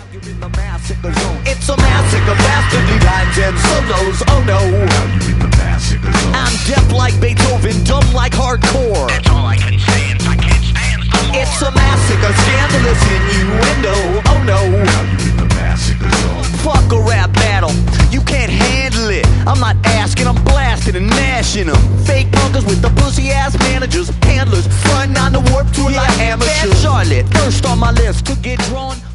You're in the massacre zone. It's a massacre, bastardly lines and solos. Oh no, now you're in the massacre zone. I'm deaf like Beethoven, dumb like hardcore. That's all I can say, and I can't stand some more. It's a massacre, scandalous innuendo. Oh no, now you're in the massacre zone. Fuck a rap battle, you can't handle it. I'm not asking, I'm blasting and mashing them. Fake punkers with the pussy ass managers, handlers, frontin' on the warp tour like amateurs. Bad Charlotte, first on my list to get drawn.